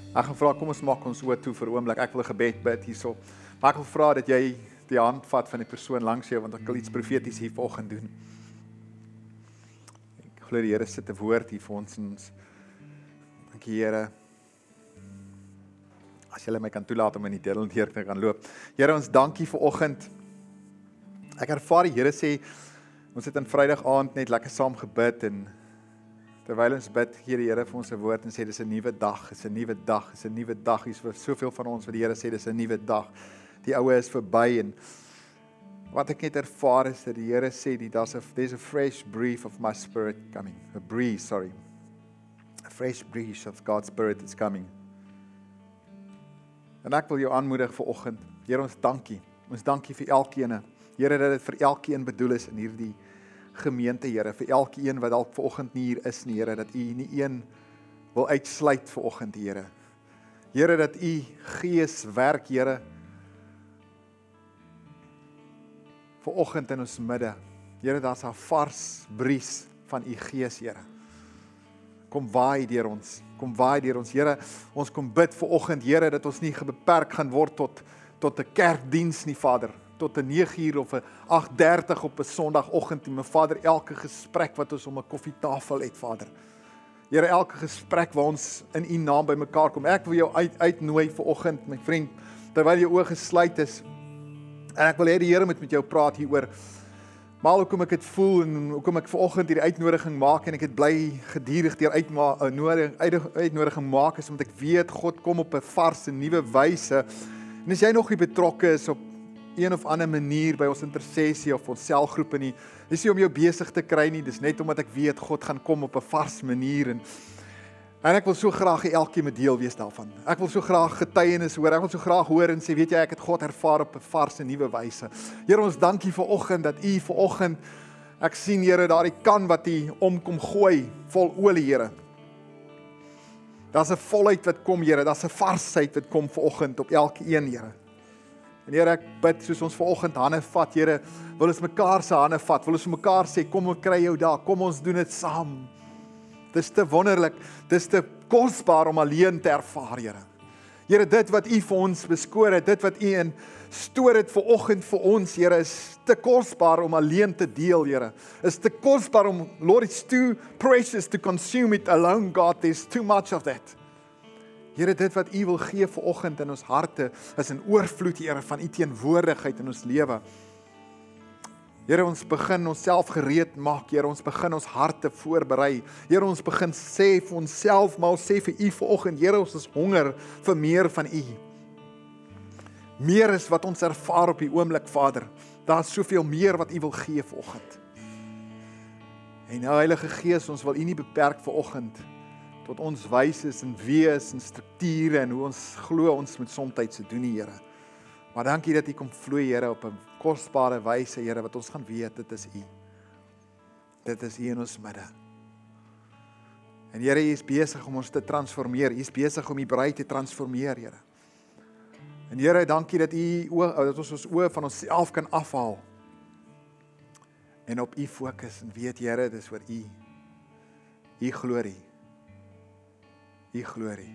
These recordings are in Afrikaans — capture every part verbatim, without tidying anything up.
Ek gaan vra, kom ons maak ons oë toe vir 'n oomblik. Ek wil 'n gebed bid hierso. Maar ek wil vra dat jy die hand vat van die persoon langs jou, want ek wil iets profeties hier vanoggend doen. Ek glo die Here sit 'n woord hier vir ons en ons. Dankie Here. As jy my kan toelaat om in die deel hier te gaan loop. Here, ons dankie vanoggend. Ek ervaar die Here sê, ons het aan Vrydag aand net lekker saam gebid en terwyl ons bid, gee die Here vir ons 'n woord en sê dis 'n nuwe dag, is 'n nuwe dag, is 'n nuwe dag. Hier's vir soveel van ons wat die Here sê dis 'n nuwe dag. Die oue is verby en wat ek net ervaar is dat die Here sê die daar's 'n there's a fresh breath of my spirit coming. A breeze, sorry. A fresh breeze of God's spirit is coming. En ek wil jou aanmoedig vanoggend. Here, ons dankie. Ons dankie vir elkeen. Here, dat dit vir elkeen bedoel is in hierdie gemeente, Here, vir elkeen wat dalk vanoggend nie hier is nie, Here, dat U nie een wil uitsluit vanoggend, Here. Here, dat U Gees werk, Here, vanoggend in ons midde. Here, daar's 'n vars bries van U Gees, Here. Kom waai deur ons, kom waai deur ons, Here. Ons kom bid vanoggend, Here, dat ons nie beperk gaan word tot tot 'n kerkdiens nie, Vader. Tot 'n nege uur of 'n agt dertig op 'n Sondagoggend, my Vader, elke gesprek wat ons om 'n koffietafel het, Vader. Here, elke gesprek waar ons in U naam by mekaar kom. Ek wil jou uit, uitnooi vanoggend, my vriend, terwyl jou oë gesluit is. En ek wil hê die Here moet met jou praat hieroor. Maar hoekom ek dit voel en hoekom ek vanoggend hierdie uitnodiging maak en ek het bly gedurig deur uitnodiging uitnodiging maak is omdat ek weet God kom op 'n vars en nuwe wyse. En as jy nog nie betrokke is op een of ander manier by ons intersessie of ons selgroepe nie, dis nie om jou besig te kry nie, dis net omdat ek weet God gaan kom op 'n vars manier en en ek wil so graag hê elkeen moet deel wees daarvan. Ek wil so graag getuienis hoor. Ek wil so graag hoor en sê, weet jy, ek het God ervaar op 'n vars en nuwe wyse. Here, ons dankie vir oggend dat U vir oggend, ek sien Here daardie kan wat U omkom gooi vol olie, Here. Daar's 'n volheid wat kom, Here. Daar's 'n varsheid wat kom vir oggend op elkeen, Here. En Here, ek bid soos ons vanoggend hande vat, Here, wil ons mekaar se hande vat, wil ons vir mekaar sê, kom ons kry jou daar, kom ons doen dit saam. Dis te wonderlik, dis te kosbaar om alleen te ervaar, Here. Here, dit wat U vir ons beskoor het, dit wat U in stoor het vanoggend vir ons, Here, is te kosbaar om alleen te deel, Here. Is te kosbaar om, Lord, it's too precious to consume it alone, God, there's too much of that. Here, dit wat U wil gee vanoggend in ons harte, is 'n oorvloed, Here, van U teenwoordigheid in ons lewe. Here, ons begin onsself gereed maak, Here, ons begin ons harte voorberei. Here, ons begin sê vir onsself, maar ons sê vir U vanoggend, Here, ons is honger vir meer van U. Meer is wat ons ervaar op die oomblik, Vader. Daar is soveel meer wat U wil gee vanoggend. En nou, Heilige Gees, ons wil U nie beperk vanoggend tot ons wyses en wees en strukture en hoe ons glo ons moet soms se doen, Here. Maar dankie dat U kom vloei, Here, op 'n kosbare wyse, Here, wat ons gaan weet, dit is U. Dit is U in ons midde. En Here, U is besig om ons te transformeer. U is besig om U bruid te transformeer, Here. En Here, dankie dat U dat ons ons oë van onsself kan afhaal en op U fokus en weet, Here, dis oor U. U glorie. U glorie.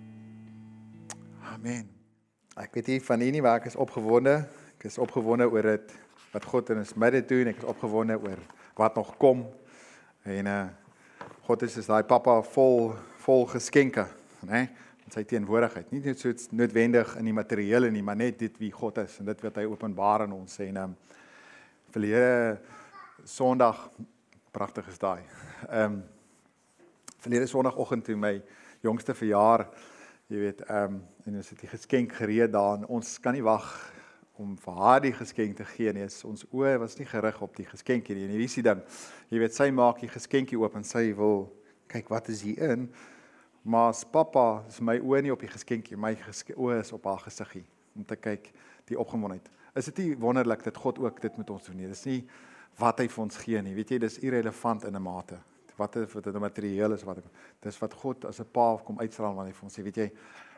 Amen. Ek weet nie van U nie, maar ek is opgewonde. Ek is opgewonde oor dit wat God in ons midde doen. Ek is opgewonde oor wat nog kom. En uh, God is is daai pappa vol vol geskenke, né? In sy teenwoordigheid. Nie net so noodwendig in die materiële nie, maar net dit wie God is en dit wat hy openbaar aan ons en um, verlede Sondag, pragtig is daai. Ehm um, verlede Sondagoggend toe my jongste verjaar, jy weet, ehm um, en ons het die geskenk gereed daar en ons kan nie wag om vir haar die geskenk te gee nie. Ons oë was nie gerig op die geskenkie nie. En wie sê dan, jy weet, sy maak die geskenkie oop en sy wil kyk wat is hier in. Maar as pappa is my oë nie op die geskenkie, my oë is op haar gesiggie om te kyk die opgewondenheid. Is dit nie wonderlik dat God ook dit met ons doen nie? Dis nie wat hy vir ons gee nie. Weet jy, dis irrelevant in 'n mate. Wat dit wat dit materieel is wat dis wat God as 'n pa kom uitstraal wanneer hy vir ons sê, weet jy,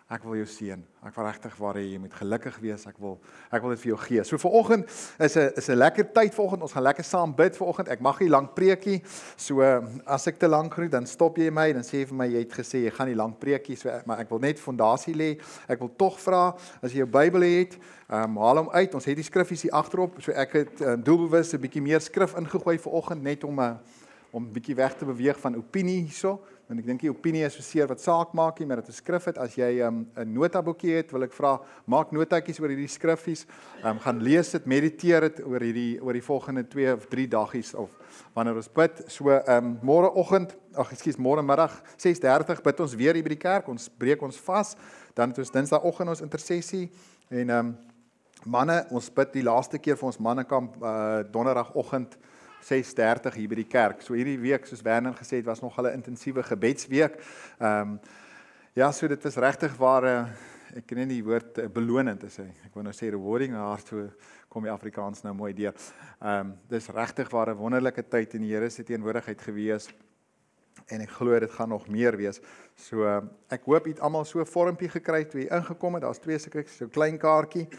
Ek wil jou seën. Ek wil regtig waar hê jy moet gelukkig wees. Ek wil ek wil dit vir jou gee. So vanoggend is 'n is 'n lekker tyd vanoggend. Ons gaan lekker saam bid vanoggend. Ek mag nie lank preekie. So as ek te lank groet, dan stop jy my, dan sê jy vir my jy het gesê jy gaan nie lank preekie. So maar ek wil net fondasie lê. Ek wil tog vra as jy jou Bybel het, um, haal hom uit. Ons het die skriffies hier agterop. So ek het um, doelbewus 'n bietjie meer skrif ingegooi vanoggend net om 'n uh, om 'n bietjie weg te beweeg van opinie hierso. En ek dink die opinie is so seer wat saak maak nie, maar dit is skrif het. As jy 'n um, notaboekie het, wil ek vra, maak notaatjies oor hierdie skriffies. Um, gaan lees dit, mediteer dit oor hierdie oor die volgende twee of drie dagies of wanneer ons bid. So um, môreoggend, ag ekskuus, môre middag ses dertig bid ons weer hier by die kerk. Ons breek ons vas. Dan het ons Dinsdagoggend ons intersessie en um, manne, ons bid die laaste keer vir ons mannekamp uh, Donderdagoggend ses dertig hier by die kerk. So hierdie week, soos Werner gesê het, was nog 'n intensiewe gebedsweek. Ehm um, ja, so dit was regtig waar uh, ek ken nie die woord uh, belonend te sê. Ek wou nou sê rewarding, maar so kom die Afrikaans nou mooi deur. Ehm um, dis regtig waar 'n wonderlike tyd in die Here se teenwoordigheid gewees. En ek glo dit gaan nog meer wees. So uh, ek hoop jy het almal so 'n vormpie gekry toe jy ingekom het. Daar's twee sulke so klein kaartjie.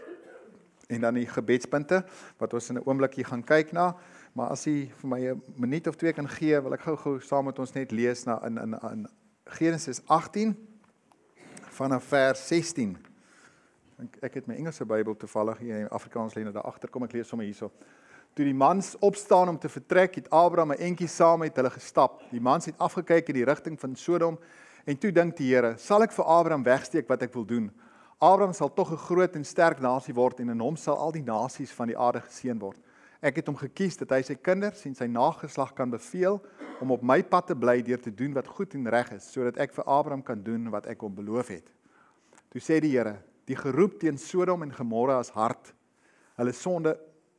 En dan die gebedspunte wat ons in 'n oombliekie gaan kyk na. Maar as jy vir my 'n minuut of twee kan gee, wil ek gou-gou saam met ons net lees na in in in Genesis agtien vanaf vers sestien. Ek, ek het my Engelse Bybel toevallig hier in Afrikaans lê nou daar agter, kom ek lees sommer hierso. Toe die mans opstaan om te vertrek, het Abraham 'n entjie saam met hulle gestap. Die mans het afgekyk in die rigting van Sodom en toe dink die Here, sal ek vir Abraham wegsteek wat ek wil doen? Abraham sal tog 'n groot en sterk nasie word en in hom sal al die nasies van die aarde geseën word. Ek het hom gekies dat hy sy kinders en sy nageslag kan beveel om op my pad te bly deur te doen wat goed en reg is, sodat ek vir Abraham kan doen wat ek hom beloof het. Toe sê die Here, die geroep teen Sodom en Gomorra is hard. Hulle sonde,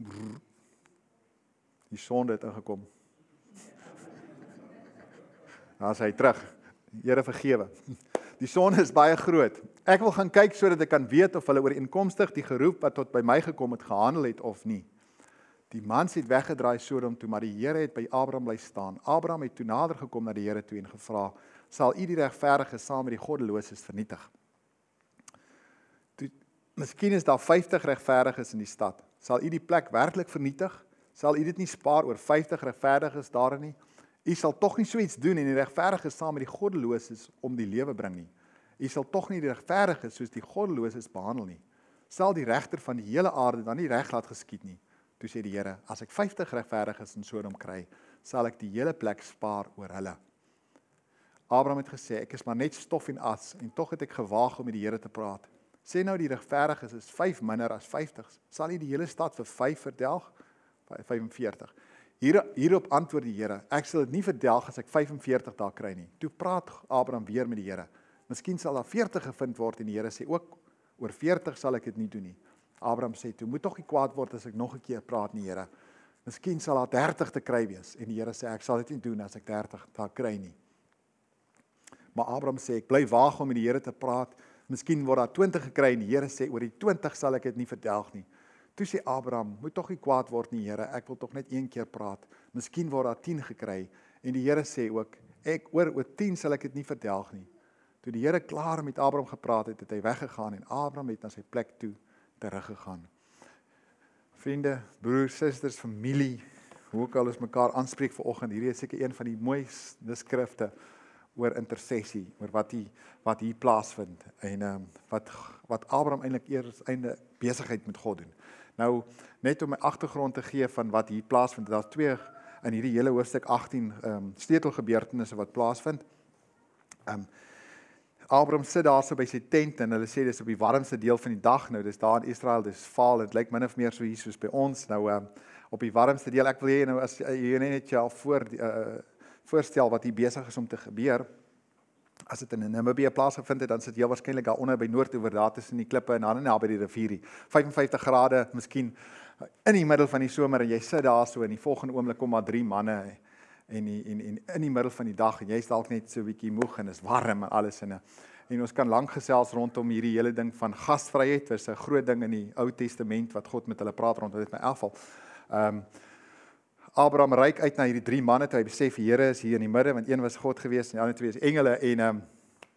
die sonde het ingekom. Nou is hy terug. Here vergewe. Die sonde is baie groot. Ek wil gaan kyk sodat ek kan weet of hulle ooreenkomstig die geroep wat tot by my gekom het gehandel het of nie. Die mans het weggedraai Sodom toe, maar die Here het by Abraham bly staan. Abraham het toe nader gekom na die Here toe en gevra, sal u die regverdiges saam met die goddeloses vernietig? Toe, miskien is daar vyftig regverdiges in die stad. Sal u die plek werklik vernietig? Sal u dit nie spaar oor vyftig regverdiges daarin nie? U sal tog nie so iets doen en die regverdiges saam met die goddeloses om die lewe bring nie. U sal tog nie die regverdiges soos die goddeloses behandel nie. Sal die regter van die hele aarde dan nie reg laat geskied nie? Toe sê die Here, as ek vyftig regverdiges in Sodom kry, sal ek die hele plek spaar oor hulle. Abraham het gesê, ek is maar net stof en as, en tog het ek gewaag om met die Here te praat. Sê nou die regverdiges is vyf minder as vyftig, sal hy die hele stad vir vyf verdelg? vyfenveertig. Hier, hierop antwoord die Here, ek sal dit nie verdelg as ek vyfenveertig daar kry nie. Toe praat Abraham weer met die Here. Miskien sal daar veertig gevind word en die Here sê ook, oor veertig sal ek dit nie doen nie. Abraham sê, toe moet tog nie kwaad word as ek nog 'n keer praat nie, Here. Miskien sal daar dertig te kry wees. En die Here sê, ek sal dit nie doen as ek dertig daar kry nie. Maar Abraham sê, ek bly waag om met die Here te praat. Miskien word daar twintig gekry en die Here sê, oor die twintig sal ek dit nie verdelg nie. Toe sê Abraham, moet tog nie kwaad word nie, Here. Ek wil tog net een keer praat. Miskien word daar tien gekry. En die Here sê ook, ek oor oor tien sal ek dit nie verdelg nie. Toe die Here klaar met Abraham gepraat het, het hy weggegaan en Abraham het na sy plek toe teruggegaan. Vriende, broers, susters, familie, hoe ook al ons mekaar aanspreek vanoggend, hierdie is seker een van die mooiste skrifte oor intersessie, oor wat hier wat hier plaasvind en um, wat wat Abraham eintlik eers einde besigheid met God doen. Nou net om my agtergrond te gee van wat hier plaasvind, daar's twee in hierdie hele hoofstuk agtien um, sleutelgebeurtenisse wat plaasvind. Um, Abraham sit daar so by sy tent en hulle sê dis op die warmste deel van die dag. Nou dis daar in Israel, dis vaal, dit lyk min of meer so hier soos by ons. Nou um, op die warmste deel, ek wil hê nou as jy net jou voor uh, voorstel wat hier besig is om te gebeur. As dit in Namibië plaasgevind het, dan sit jy waarskynlik daar onder by Noordoewer, daar tussen die klippe en dan naby die rivier. vyfenvyftig grade, miskien in die middel van die somer en jy sit daar so en die volgende oomblik kom maar drie manne en, die, en, en in die middel van die dag en jy is dalk net so 'n bietjie moeg en is warm en alles en, en ons kan lank gesels rondom hierdie hele ding van gasvryheid. Dit is 'n groot ding in die Ou Testament wat God met hulle praat rondom dit, in elk geval. Ehm um, Abraham reik uit na hierdie drie manne toe hy besef die Here is hier in die midde, want een was God gewees en die ander twee is engele en um,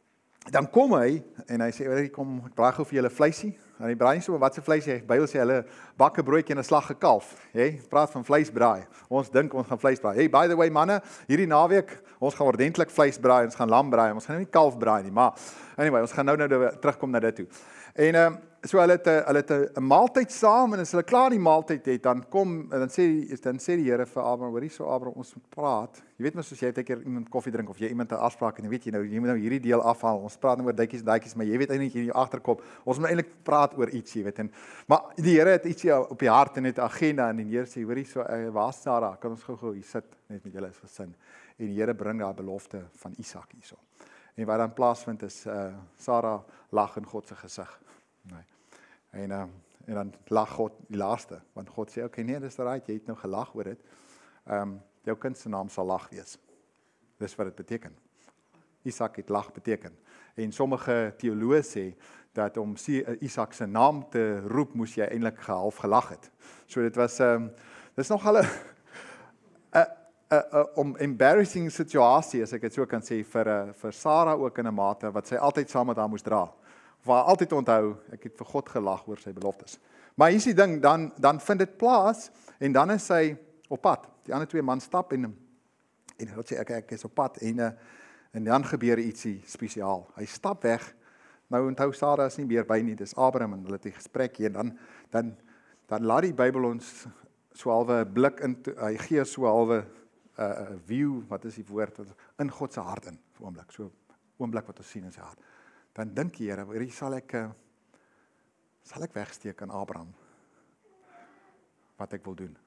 Dan kom hy en hy sê, "Hoor, kom, ek braai gou vir julle vleisie." En hy braai nie so wat se vleisie, die Bybel sê hulle bak 'n broodjie en 'n slag gekalf. Jy praat van vleisbraai. Ons dink ons gaan vleis braai. Hey, by the way manne, hierdie naweek ons gaan ordentlik vleis braai, ons gaan lam braai, ons gaan nie kalf braai nie, maar anyway, ons gaan nou nou terugkom na dit toe. En ehm um, so hulle het 'n hulle het 'n maaltyd saam en as hulle klaar die maaltyd het, dan kom dan sê die dan sê die Here vir Abraham, "Hoorie, so Abraham, ons moet praat." Jy weet mos soos jy het 'n keer iemand koffie drink of jy iemand 'n afspraak en jy weet jy nou jy moet nou hierdie deel afhaal. Ons praat nou oor duitjies en daadjies, maar jy weet eintlik in jou agterkop, ons moet eintlik praat oor iets, jy weet. En maar die Here het ietsie op die hart en het 'n agenda en die Here sê, "Hoorie, so uh, waar's Sara? Kan ons gou-gou hier sit net met julle as gesin." En die Here bring daai belofte van Isak hierso. En wat dan plaasvind is uh, Sara lag in God se gesig. Nee. En uh, en dan lag God die laaste, want God sê, "Oké, okay, nee, dis reg, jy het nou gelag oor dit. Ehm um, jou kind se naam sal lag wees." Dis wat dit beteken. Isak het lag beteken. En sommige teoloë sê dat om Isak se naam te roep, moes jy eintlik half gelag het. So dit was ehm um, dis nog al 'n 'n 'n om embarrassing situasie, as ek dit so kan sê, vir 'n vir Sara ook in 'n mate wat sy altyd saam met haar moes dra. Waar altyd onthou, ek het vir God gelag oor sy beloftes. Maar hier is die ding, dan dan vind dit plaas en dan is hy op pad. Die ander twee man stap en en hulle sê ek ek is op pad en en dan gebeur ietsie spesiaal. Hy stap weg. Nou onthou Sara is nie meer by nie, dis Abraham en hulle het 'n gesprek hier en dan dan dan laat die Bybel ons so halwe blik in, hy gee so halwe 'n uh, view, wat is die woord, in God se hart in, vir oomblik, so oomblik wat ons sien in sy hart. Dan dink die Here, hierdie sal ek uh, sal ek wegsteek aan Abraham wat ek wil doen.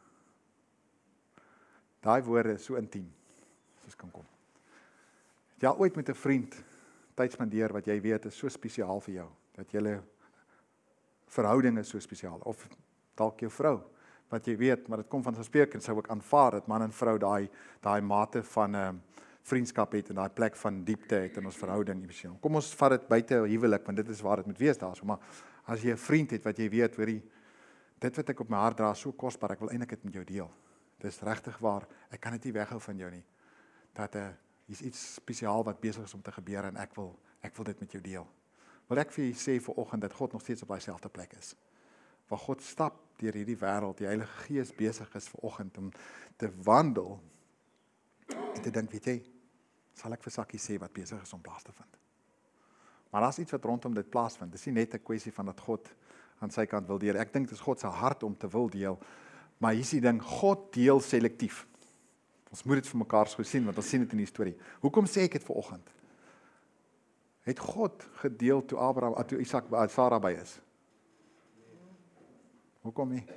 Daai woorde is so intiem, soos kan kom. Het jy al ooit met 'n vriend tyd spandeer wat jy weet is so spesiaal vir jou, dat julle verhouding is so spesiaal, of dalk jou vrou, wat jy weet, maar dit kom van gespreek en sou ek aanvaar dat man en vrou daai daai mate van um, vriendskap het en daai plek van diepte het in ons verhouding emosioneel. Kom ons vat dit buite huwelik, want dit is waar dit moet wees daarso, maar as jy 'n vriend het wat jy weet, hoorie, dit wat ek op my hart dra is so kosbaar, ek wil eintlik dit met jou deel. Dit is regtig waar, ek kan dit nie weghou van jou nie. Dat uh, is iets spesiaal wat besig is om te gebeur en ek wil ek wil dit met jou deel. Wil ek vir julle sê vanoggend dat God nog steeds op dieselfde plek is. Waar God stap deur hierdie wêreld, die Heilige Gees besig is vanoggend om te wandel en te dink, weet jy, sal ek vir Sakkie sê wat besig is om plaas te vind. Maar daar's iets wat rondom dit plaasvind. Dis nie net 'n kwessie van dat God aan sy kant wil deel. Ek dink dit is God se hart om te wil deel. Maar hier is die ding, God deel selektief. Ons moet dit vir mekaar so sien, want ons sien dit in die storie. Hoekom sê ek dit vanoggend? Het God gedeel toe Abraham, toe Isak, Sara by is? Hoekom nie?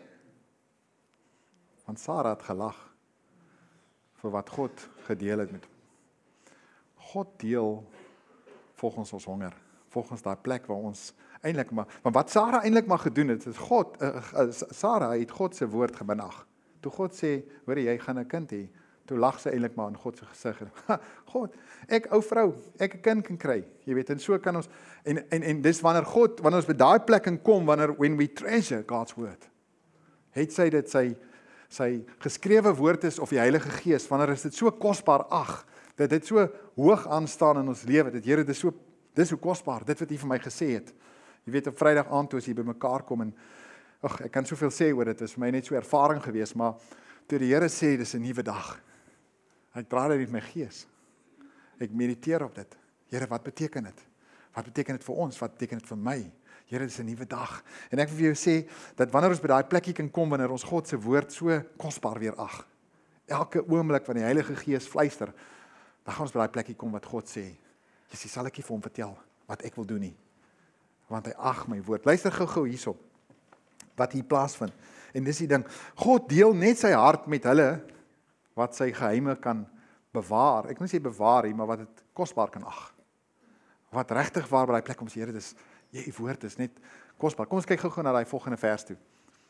Want Sara het gelag vir wat God gedeel het met hom. God deel volgens ons honger, volgens daai plek waar ons eintlik maar, maar wat Sara eintlik maar gedoen het, is God, uh, uh, Sara het God se woord geminag. Toe God sê, hoor jy, gaan 'n kind hê, toe lag sy eintlik maar in God se gesig. God, ek ou vrou, ek 'n kind kan kry. Jy weet, en so kan ons en en en dis wanneer God, wanneer ons by daai plek kan kom, wanneer when we treasure God's word. Het sy dit sy sy geskrewe woord is of die Heilige Gees, wanneer is dit so kosbaar ag, dat dit so hoog aanstaan in ons lewe, dat Here, dit is so dis so kosbaar, dit wat U vir my gesê het. Jy weet, op Vrydag aand toe as jy by mekaar kom en ag, ek kan soveel sê oor dit, is vir my net so ervaring gewees, maar toe die Here sê dis 'n nuwe dag. Ek dra dit met my gees. Ek mediteer op dit. Here, wat beteken dit? Wat beteken dit vir ons? Wat beteken dit vir my? Here, dis 'n nuwe dag. En ek wil vir jou sê dat wanneer ons by daai plekkie kan kom, wanneer ons God se woord so kosbaar weer ag, elke oomblik van die Heilige Gees fluister, dan gaan ons by daai plekkie kom wat God sê. Jy sê, sal ek nie vir hom vertel wat ek wil doen nie, want hy ag my woord. Luister gou-gou hierop wat hier plaasvind. En dis die ding, God deel net sy hart met hulle wat sy geheime kan bewaar. Ek wil nie sê bewaar nie, maar wat dit kosbaar kan ag. Wat regtig waar by daai plek kom sê, Here, dis jy woord is net kosbaar. Kom ons kyk gou-gou na daai volgende vers toe.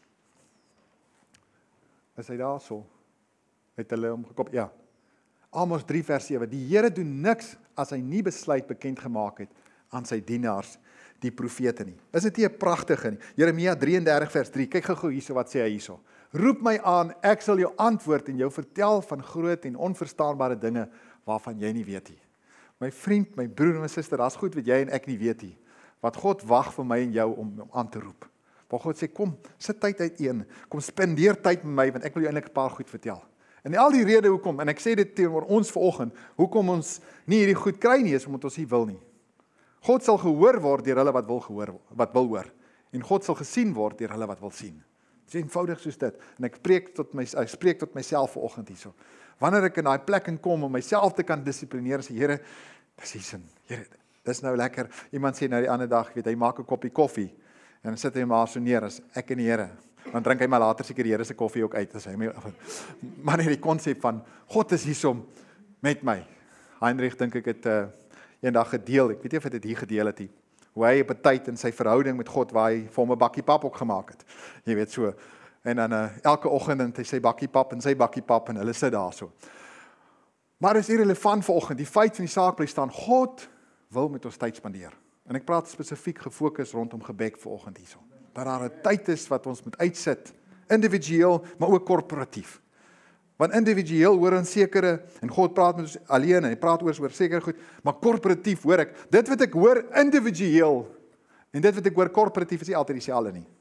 Is hy daar so? Het hulle hom gekop? Ja. Amos drie vers sewe. Die Here doen niks as hy nie besluit bekend gemaak het aan sy dienaars, die profete nie. Is dit nie 'n pragtige nie? Jeremia drie en dertig vers drie. Kyk gou-gou hierso wat sê hy hierso. Roep my aan, ek sal jou antwoord en jou vertel van groot en onverstaanbare dinge waarvan jy nie weet nie. My vriend, my broer en my suster, daar's goed wat jy en ek nie weet nie. Wat God wag vir my en jou om, om aan te roep. Waar God sê, kom, sit tyd uiteen, kom spendeer tyd met my, want ek wil jou eintlik 'n paar goed vertel. En al die rede hoekom, en ek sê dit teenoor ons vanoggend, hoekom ons nie hierdie goed kry nie, is omdat ons nie wil nie. God sal gehoor word deur hulle wat wil gehoor, wat wil hoor. En God sal gesien word deur hulle wat wil sien. Dit is eenvoudig soos dit. En ek spreek tot my ek spreek tot myself vanoggend hierso. Wanneer ek in daai plek in kom om myself te kan dissiplineer, sê Here, dis die sin. Here, dis nou lekker. Iemand sê nou die ander dag, weet hy maak 'n koppie koffie en dan sit hy maar so neer as ek en die Here. Dan drink hy maar later seker die Here se koffie ook uit as hy my maar net die konsep van God is hiersom met my. Heinrich dink ek het uh, eendag gedeel, ek weet nie of hy dit hier gedeel het nie. Hoe hy op 'n tyd in sy verhouding met God waar hy vir hom 'n bakkie pap ook gemaak het. Jy weet so. En dan uh, elke oggend het hy sy bakkie pap en sy bakkie pap en hulle sit daar so. Maar is irrelevant vanoggend. Die feit van die saak bly staan, God wil met ons tyd spandeer. En ek praat spesifiek gefokus rondom gebed vanoggend hierso. Dat daar 'n tyd is wat ons moet uitsit, individueel, maar ook korporatief. Want individueel hoor ons sekere, en God praat met ons alleen, en hy praat oor oor sekere goed, maar korporatief hoor ek, dit wat ek hoor individueel, en dit wat ek hoor korporatief is nie altyd dieselfde nie.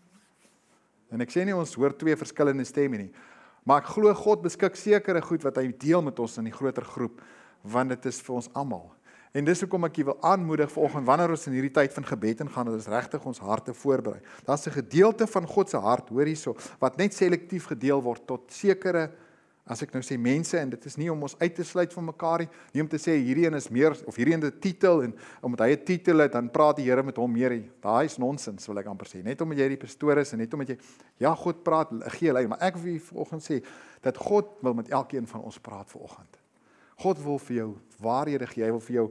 En ek sê nie ons hoor twee verskillende stemme nie, maar ek glo God beskik sekere goed wat hy deel met ons in die groter groep, want dit is vir ons almal. En dis hoekom ek jy wil aanmoedig vanoggend, wanneer ons in hierdie tyd van gebed ingaan, dat ons regtig ons harte voorberei. Daar's 'n gedeelte van God se hart, hoor hierso, wat net selektief gedeel word tot sekere, as ek nou sê mense, en dit is nie om ons uit te sluit van mekaar nie, nie om te sê hierdie een is meer, of hierdie een 'n titel, en omdat hy 'n titel het, dan praat die Here met hom meer. Daai is nonsens, wil ek amper sê. Net omdat jy die pastoor is, en net omdat jy, ja, God praat, gee lei, maar ek wil vanoggend sê, dat God wil met elkeen van ons praat vanoggend. God wil vir jou waarhede gee, hy wil vir jou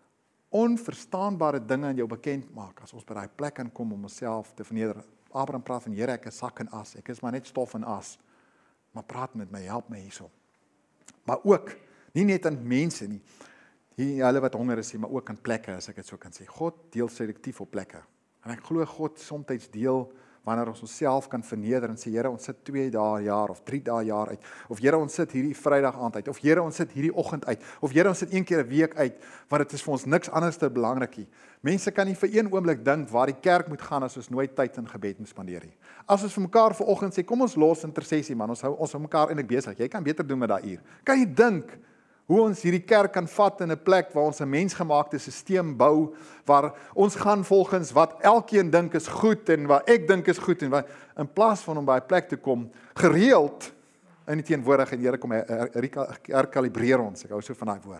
onverstaanbare dinge aan jou bekend maak, as ons by daai plek kan kom om onsself te verneder. Abraham praat van, Here, ek is sak en as, ek is maar net stof en as, maar praat met my, help my hierso. Maar ook, nie net aan mense nie, hier hulle wat honger is, maar ook aan plekke, as ek dit so kan sê. God deel selektief op plekke. En ek glo God soms deel, wanneer ons onsself kan verneder en sê, Here, ons sit twee dae jaar, of drie dae jaar uit, of Here, ons sit hierdie Vrydag aand uit, of Here, ons sit hierdie oggend uit, of Here, ons sit een keer 'n week uit, want dit is vir ons niks anders te belangrik nie. Mense kan nie vir een oomblik dink waar die kerk moet gaan as ons nooit tyd in gebed moet spandeer nie. As ons vir mekaar vanoggend sê, kom ons los intersessie man, ons hou ons hou mekaar eintlik besig. Jy kan beter doen met daai uur. Kan jy dink hoe ons hierdie kerk kan vat in 'n plek waar ons 'n mensgemaakte stelsel bou, waar ons gaan volgens wat elkeen dink is goed en wat ek dink is goed en wat in plaas van om by 'n plek te kom gereeld in die teenwoordigheid en die Here kom herkalibreer ons. Ek hou so van daai woord.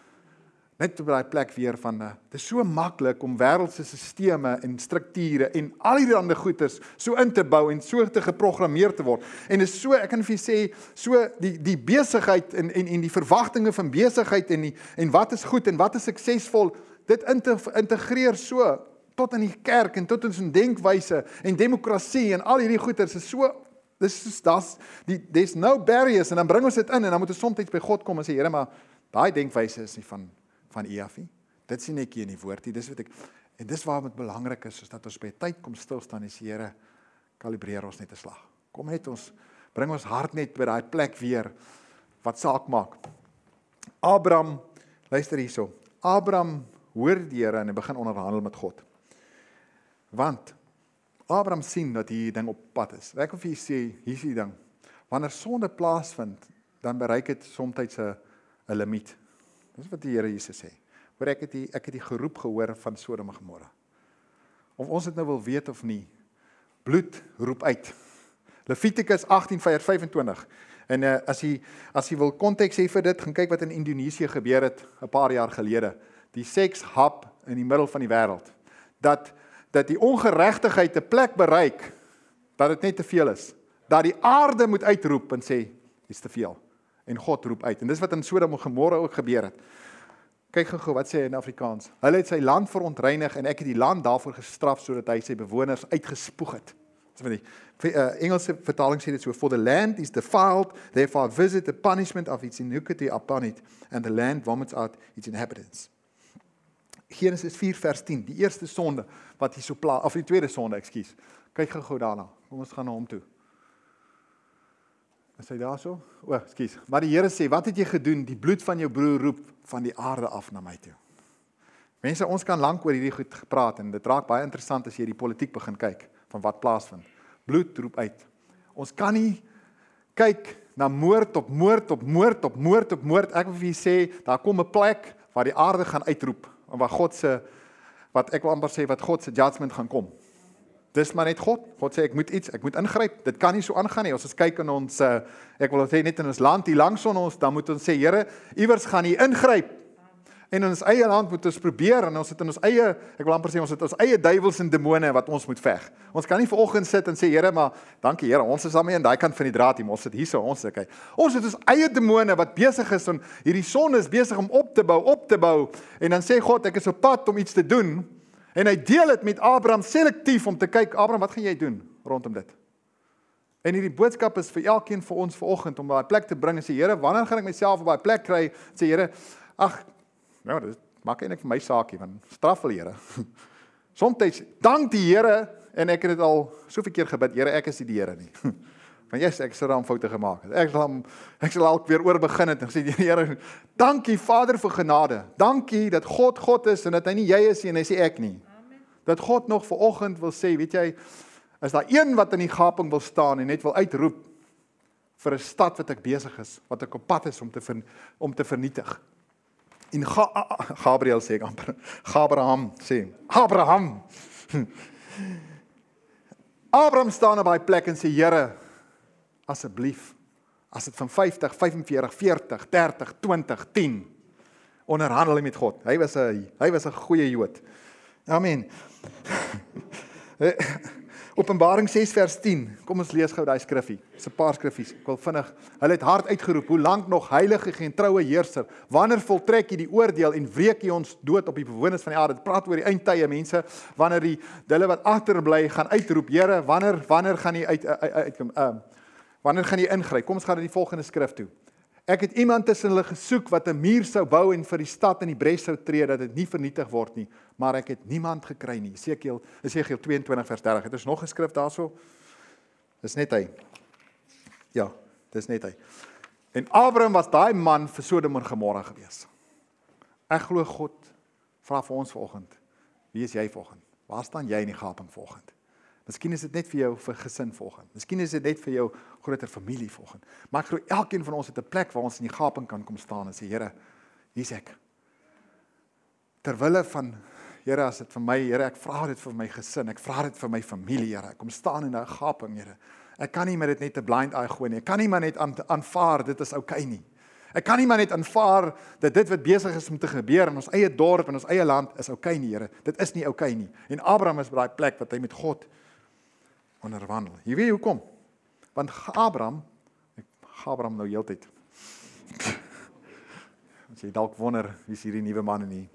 Net op daai plek weer van, uh, dit is so maklik om wêreldse sisteme en strukture en al die ander goeders so in te bou en so te geprogrammeer te word. En dit is so, ek kan vir sê, so die die besigheid en en en die verwagtinge van besigheid en die en wat is goed en wat is suksesvol, dit integreer so tot in die kerk en tot in ons denkwyse en demokrasie en al hierdie goeders is so, dis is das die there's no barriers en dan bring ons dit in en dan moet ons soms by God kom en sê, Here, maar daai denkwyse is nie van van U af nie. Dit sien ek hier in die woord nie. Dis wat ek en dis waarom dit belangrik is, is dat ons by tyd kom stil staan en sê, Here, kalibreer ons net 'n slag. Kom net ons bring ons hart net by daai plek weer wat saak maak. Abraham, luister hierso. Abraham hoor die Here en hy begin onderhandel met God. Want Abraham sien dat hierdie ding op pad is. Ek wil vir julle sê, hier is die ding. Wanneer sonde plaasvind, dan bereik dit soms 'n 'n limiet. Dis wat die Here Jesus sê. Hoor ek het die ek het die geroep gehoor van Sodom en Gomorra. Of ons dit nou wil weet of nie, bloed roep uit. Levitikus agtien vers vyf en twintig. En uh, as jy as jy wil konteks hê vir dit, gaan kyk wat in Indonesië gebeur het 'n paar jaar gelede. Die sekshub in die middel van die wêreld. Dat dat die ongeregtigheid 'n plek bereik dat dit net te veel is. Dat die aarde moet uitroep en sê, dis te veel. En God roep uit. En dis wat in Sodom en Gomorra ook gebeur het. Kyk gou, wat sê hy in Afrikaans? Hulle het sy land verontreinig en ek het die land daarvoor gestraf sodat hy sy bewoners uitgespoeg het. So die uh, Engelse vertaling sê dit so, for the land is defiled, therefore visit the punishment of its iniquity upon it, and the land vomits out its inhabitants. Genesis vier vers tien, die eerste sonde wat hier so pla, of die tweede sonde, ekskuus. Kyk gou daarna. Kom ons gaan na hom toe. Is hy daar so? O, ekskuus. Maar die Here sê, wat het jy gedoen? Die bloed van jou broer roep van die aarde af na my toe. Mense, ons kan lank oor hierdie goed gepraat en dit raak baie interessant as jy die politiek begin kyk van wat plaasvind. Bloed roep uit. Ons kan nie kyk na moord op moord op moord op moord op moord. Ek wil vir julle sê, daar kom 'n plek waar die aarde gaan uitroep en waar God se, wat ek wil amper sê, wat God se judgment gaan kom. Dis maar net God. God sê, ek moet iets, ek moet ingryp. Dit kan nie so aangaan nie. As ons kyk in ons, uh, ek wil sê net in ons land, hier langs van ons, dan moet ons sê, Here, iewers gaan U ingryp. En in ons eie land moet ons probeer, en ons het in ons eie, ek wil amper sê, ons het ons eie duiwels en demone wat ons moet veg. Ons kan nie vanoggend sit en sê, Here, maar dankie Here, ons is daarmee aan daai kant van die draad hier, ons sit hierso, ons sê, kyk. Ons het ons eie demone wat besig is, en hierdie son is besig om op te bou, op te bou, en dan sê God, ek is op pad om iets te doen, en hy deel dit met Abraham selektief om te kyk, Abraham, wat gaan jy doen rondom dit? En hierdie boodskap is vir elkeen vir ons vanoggend om by daai plek te bring en sê, Here, wanneer gaan ek myself op daai plek kry? Sê, Here, ag, nou, dit maak eintlik vir my saakie, want straf wil Here. Somtyds dank die Here, en ek het dit al soveel keer gebid, Here, ek is nie die Here nie. Want yes, ek sou daar foute gemaak het. Ek sal ek sal al weer oor begin het en sê, Here, dankie Vader vir genade. Dankie dat God God is en dat hy nie jy is nie en hy sê ek nie. Amen. Dat God nog vanoggend wil sê, weet jy, is daar een wat in die gaping wil staan en net wil uitroep vir 'n stad wat ek besig is, wat ek op pad is om te ver, om te vernietig. En Ga, Gabriel sê ek amper, Abraham sê, Abraham. Abraham staan op daai plek en sê, Here, asseblief, as dit van vyftig, vyf en veertig, veertig, dertig, twintig, tien, onderhandel met God. Hy was 'n hy was 'n goeie Jood. Amen. Openbaring ses vers tien. Kom ons lees gou daai skriffie. Dis 'n paar skriffies. Ek wil vinnig. Hulle het hard uitgeroep, hoe lank nog, heilige en troue heerser? Wanneer voltrek jy die oordeel en wreek jy ons dood op die bewoners van die aarde? Dit praat oor die eindtye, mense, wanneer die hulle wat agterbly gaan uitroep, Here, wanneer wanneer gaan jy uit uitkom? Uit, uh, wanneer gaan jy ingryp? Kom ons gaan na die volgende skrif toe. Ek het iemand tussen hulle gesoek wat 'n muur sou bou en vir die stad in die bres sou tree dat dit nie vernietig word nie, maar ek het niemand gekry nie. Esegiel, Esegiel twee en twintig vers dertig. Het ons nog 'n skrif daarso? Dis net hy. Ja, dis net hy. En Abraham was daai man vir Sodom en Gomorra gewees. Ek glo God vra vir ons vanoggend, wie is jy vanoggend? Waar staan jy in die gaping vanoggend? Miskien is dit net vir jou vir gesin vanoggend. Miskien is dit net vir jou groter familie vanoggend. Maar ek glo elkeen van ons het 'n plek waar ons in die gaping kan kom staan en sê, Here, hier's ek. Terwille van, Here, as dit vir my, Here, ek vra dit vir my gesin, ek vra dit vir my familie, Here. Ek kom staan in 'n gaping, Here. Ek kan nie met dit net 'n blind eye gooi nie. Ek kan nie maar net aanvaar dit is oukei nie. Ek kan nie maar net aanvaar dat dit wat besig is om te gebeur in ons eie dorp en ons eie land is oukei nie, Here. Dit is nie oukei nie. En Abraham is by daai plek wat hy met God onderwandel. Jy weet hoekom? Want Abraham, ek Abraham nou heeltyd. As jy dalk wonder, wie is hierdie nuwe man in hier?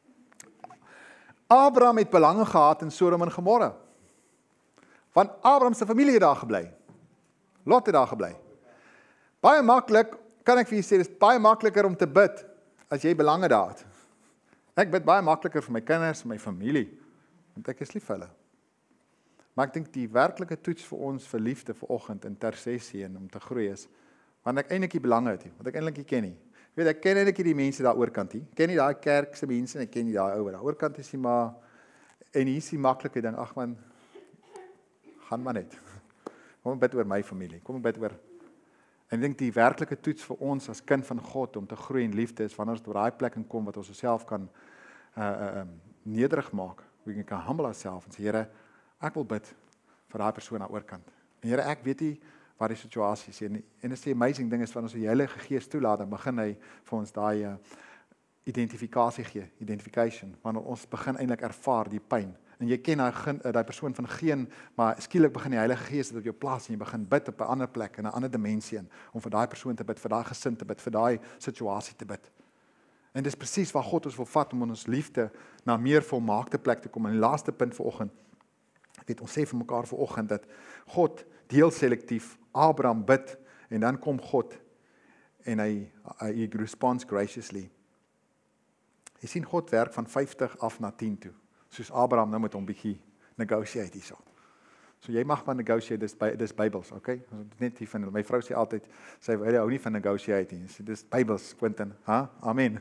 Abraham het belange gehad in Sodom en Gomorra. Want Abraham se familie het daar gebly. Lot het daar gebly. Baie maklik, kan ek vir julle sê, dis baie makliker om te bid as jy belange daar het. Ek bid baie makliker vir my kinders, vir my familie, want ek is lief vir hulle. Maar ek dink die werklike toets vir ons vir liefde vanoggend in intersessie en om te groei is, want ek eintlik nie belange het nie, want ek eintlik nie ken nie. Weet ek ken eintlik nie die mense daar oorkant nie. Ek ken nie daai kerk se mense en ek ken nie daai ou wat daar oorkant is nie, maar en hier is die maklike ding, ag man, gaan maar net. Kom ek bid oor my familie. Kom ek bid oor. En ek dink die werklike toets vir ons as kind van God om te groei in liefde is wanneer ons op daai plek kom wat ons osself kan uh uh um, nederig maak. We kan humble ourselves en sê, Here, ek wil bid vir daai persoon daar oorkant. En Here, ek weet nie wat die situasie is en en dit is die amazing ding is wanneer ons die Heilige Gees toelaat, dan begin hy vir ons daai uh, identifikasie gee, identification, wanneer ons begin eintlik ervaar die pyn. En jy ken daai daai persoon van geen, maar skielik begin die Heilige Gees dit op jou plaas en jy begin bid op 'n ander plek in 'n ander dimensie in, om vir daai persoon te bid, vir daai gesin te bid, vir daai situasie te bid. En dis presies waar God ons wil vat om ons liefde na meer volmaakte plek te kom. En die laaste punt vanoggend, ek weet ons sê vir mekaar vanoggend dat God deel selektief, Abraham bid en dan kom God en hy hy responds graciously. Jy sien God werk van vyftig af na tien toe. Soos Abraham nou met hom bietjie negotiate hierso. So jy mag maar negotiate, dis by dis Bybels, okay? Net hier van my vrou sê altyd, sy hou nie van negotiate nie. Sy dis Bybels, Quentin, ha? Amen.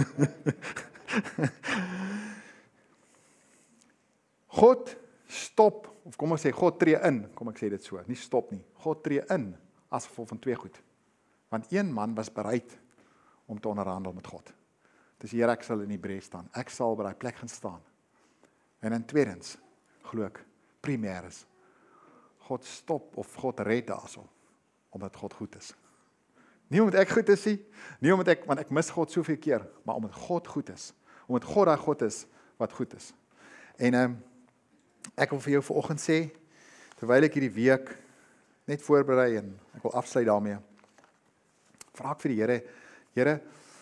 God stop, of kom ons sê God tree in, kom ek sê dit so, nie stop nie. God tree in as gevolg van twee goed. Want een man was bereid om te onderhandel met God. Dis Here, ek sal in die bres staan. Ek sal by daai plek gaan staan. En in tweedens, glo ek, primêr is God stop of God red daarso, omdat God goed is. Nie omdat ek goed is nie, nie omdat ek, want ek mis God soveel keer, maar omdat God goed is. Omdat God daai God is wat goed is. En um, ek wil vir jou vanoggend sê, terwyl ek hierdie week net voorberei en ek wil afsluit daarmee, vra ek vir die Here, Here,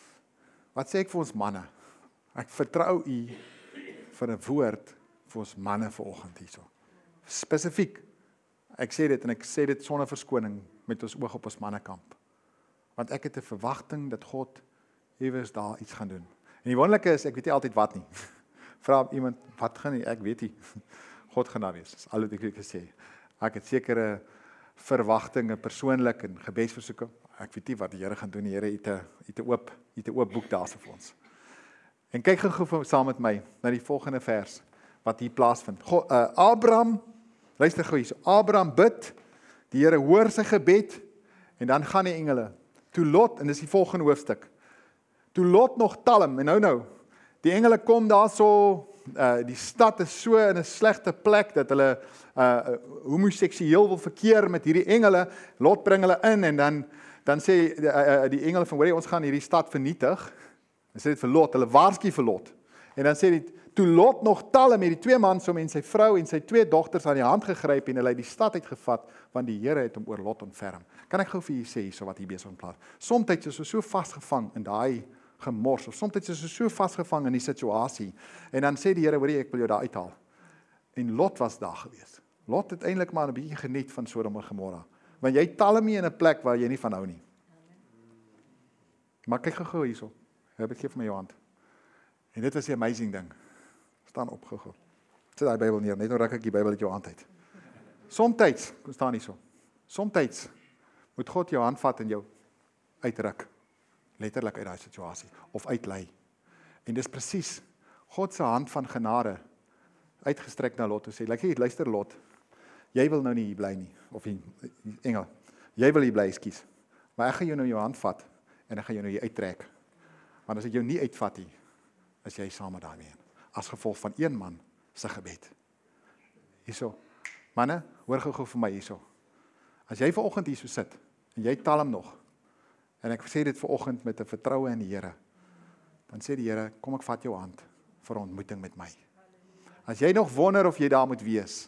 wat sê ek vir ons manne? Ek vertrou U vir 'n woord vir ons manne vanoggend hierso. Spesifiek. Ek sê dit en ek sê dit sonder verskoning met ons oog op ons mannekamp. Want ek het 'n verwagting dat God iewers daar iets gaan doen. En die wonderlike is, ek weet nie altyd wat nie. Vra iemand, wat gaan nie? Ek weet nie. God gaan daar wees. Dis al wat ek wil sê. Ek het sekere verwagtinge persoonlik en gebedsversoeke. Ek weet nie wat die Here gaan doen. Die Here het 'n het 'n oop het 'n oop boek daarso vir ons. En kyk gou saam met my na die volgende vers wat hier plaasvind. God, uh, Abraham, luister gou hier. So, Abraham bid, die Here hoor sy gebed en dan gaan die engele. Toe Lot, en dis die volgende hoofstuk. Toe Lot nog talm en nou nou. Die engele kom daarso, uh, die stad is so in 'n slegte plek dat hulle uh, homoseksueel wil verkeer met hierdie engele. Lot bring hulle in en dan dan sê die, uh, die engele van, ons gaan hierdie stad vernietig. Dan sê dit vir Lot, hulle waarsku vir Lot. En dan sê dit, toe Lot nog talm met die twee mans om en sy vrou en sy twee dogters aan die hand gegryp en hulle uit die stad uitgevat, want die Here het hom oor Lot ontferm. Kan ek gou vir julle sê hierso wat hier besig om plaas? Somstyds is ons so vasgevang in daai gemors, of somstyds is ons so vasgevang in die situasie. En dan sê die Here, hoorie, ek wil jou daar uithaal. En Lot was daar gewees. Lot het eintlik maar 'n bietjie geniet van Sodom en Gomorra. Want jy talm nie in 'n plek waar jy nie van hou nie. Maar kyk gou hierso. Heb ek gee vir my jou hand. En dit was 'n amazing ding. Staan op gou. Sit daai Bybel neer, net nou ruk ek die Bybel uit jou hand uit. Somtyds, kom staan hierso. Somtyds moet God jou hand vat en jou uitruk. Letterlik uit daai situasie of uitlei. En dis presies God se hand van genade uitgestrek na Lot en sê, "Luister, luister Lot. Jy wil nou nie hier bly nie of die engel. Jy wil hier bly, ekskuus. Maar ek gaan jou nou jou hand vat en ek gaan jou nou hier uittrek. Want as ek jou nie uitvat nie, is jy saam met daai man. As gevolg van een man se gebed." Hierso. Manne, hoor gou-gou vir my hierso. As jy vanoggend hierso sit en jy talm nog, en ek sê dit vanoggend met 'n vertroue in die Here, dan sê die Here, kom ek vat jou hand vir 'n ontmoeting met my. As jy nog wonder of jy daar moet wees,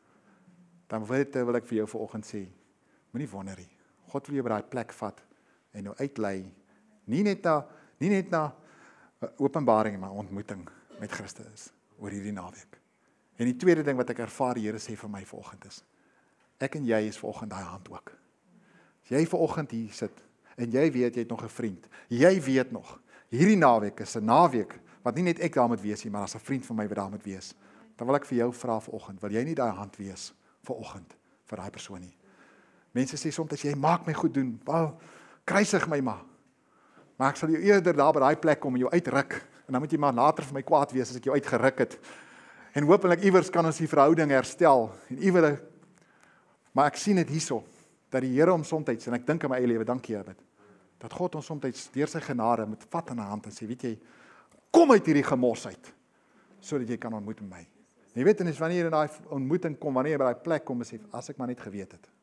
dan wil, dit, wil ek vir jou vanoggend sê, moenie wonder nie. God wil jou by daai plek vat en nou uitlei, nie net na nie net na openbaring, maar ontmoeting met Christus oor hierdie naweek. En die tweede ding wat ek ervaar die Here sê vir my vanoggend is, ek en jy is vanoggend daai hand ook. As jy vanoggend hier sit en jy weet jy het nog 'n vriend, jy weet nog, hierdie naweek is 'n naweek wat nie net ek daar moet wees nie, maar as 'n vriend van my wat daar moet wees. Dan wil ek vir jou vra vanoggend, wil jy nie daai hand wees vanoggend vir daai persoon nie? Mense sê soms as jy maak my goed doen, wel kruisig my maar. Maar ek sal jou eerder daar by daai plek kom en jou uitruk. En dan moet jy maar later vir my kwaad wees as ek jou uitgeruk het. En hopelik iewers kan ons die verhouding herstel. En iewers, maar ek sien dit hierso, dat die Here hom soms, en ek dink in my eie lewe, dankie Here, dat God ons soms deur sy genade met vat in 'n hand en sê, weet jy, kom uit hierdie gemors uit, sodat jy kan ontmoet met my. En jy weet, en is wanneer jy in daai ontmoeting kom, wanneer jy by daai plek kom, besef, as ek maar net geweet het.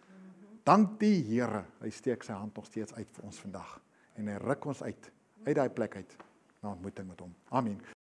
Dank die Here, hy steek sy hand nog steeds uit vir ons vandag. En hy ruk ons uit, uit daai plek uit, na ontmoeting met hom. Amen.